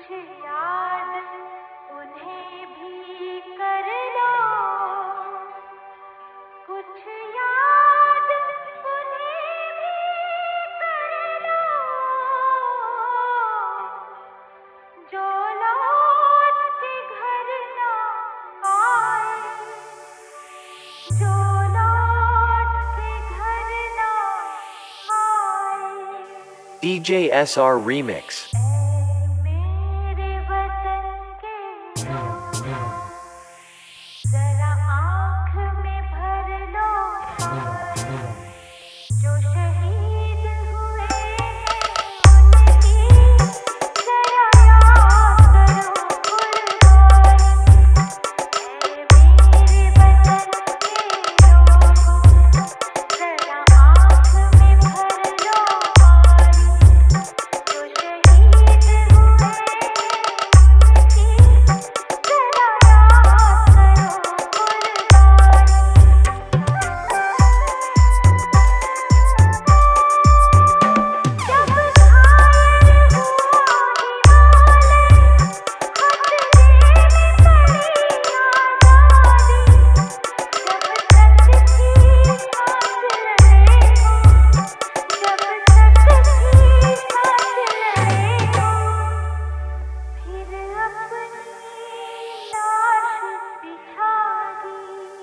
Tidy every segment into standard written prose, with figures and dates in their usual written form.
याद उन्हें भी कर लो, कुछ याद उन्हें भी कर लो, जो लौट के घर ना आए, जो लौट के घर ना आए। DJ SR Remix. जरा आँख में भर लो, जो शहीद हुए उनकी जरा याद करो कुर्बानी। मेरे वतन के लोगों, जरा आँख में भर लो पानी, जो शहीद हुए उनकी जरा याद करो कुर्बानी। जब घायल हुआ हिमालय, खतरे में पड़ी आज़ादी, जब तक थी सांस लड़े हो, जब तक थी सांस लड़े हो, फिर अपनी लाश बिछा दी,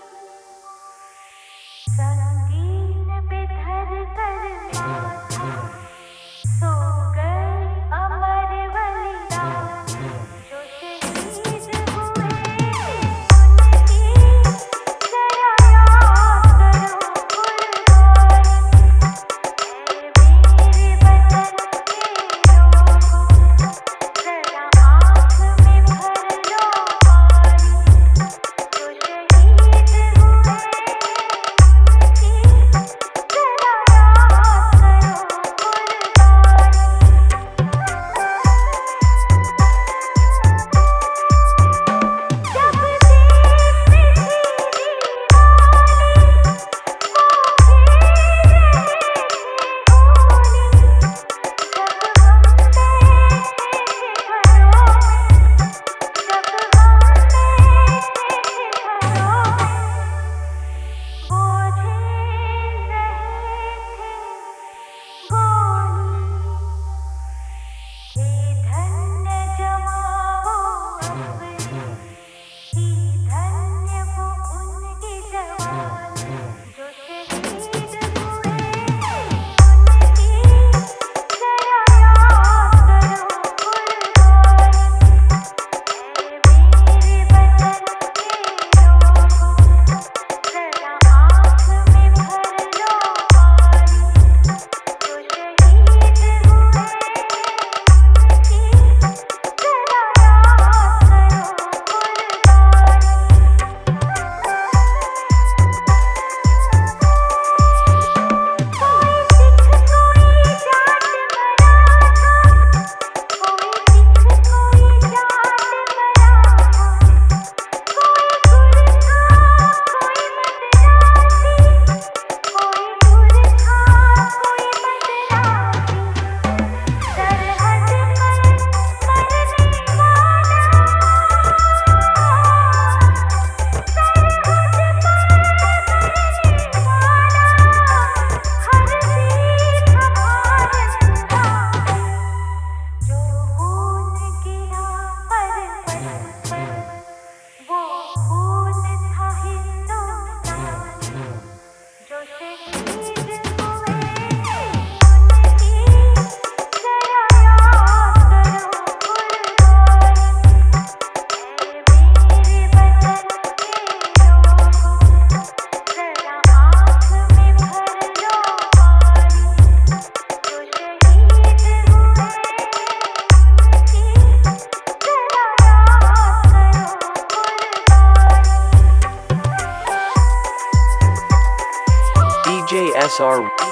संगीन पे धर कर माथा, सो गए अमर बलिदान, जो शहीद हुए उनकी जरा याद करो कुर्बानी। मेरे वतन के लोगों, जरा आँख में भर लो पानी, जो शहीद हुए उनकी जरा याद करो कुर्बानी। जब देश में थी दीवानी, वो खेल रहे थे होली, जब हम बैठे थे घरों में, जब हम बैठे थे घरों में, वो झेल रहे थे गोली। हे धन्य जमाओ अपनी, ही धन्य वो उनकी जवानी, जो शहीद हुए उनकी जरा याद करो कुर्बानी। मेरे वतन के लोगों, जरा आँख में भर लो पानी, जो शहीद हुए उनकी जरा याद करो कुर्बानी। कोई सिख कोई जाट मराठा, कोई सिख कोई जाट मराठा, कोई गुरखा कोई मद्रासी, कोई गुरखा कोई मद्रासी, सरहद पर मरने वाला, सरहद पर मरने वाला, हर सीख भारत का है, जो खून गिरा पर्वत पर, वो खून था हिंदुस्तानी, जो शहीद हुए उनकी जरा याद करो कुर्बानी। मेरे वतन के लोगों, जरा आँख में भर लो पानी, जो शहीद हुए उनकी जरा याद करो कुर्बानी। DJ SR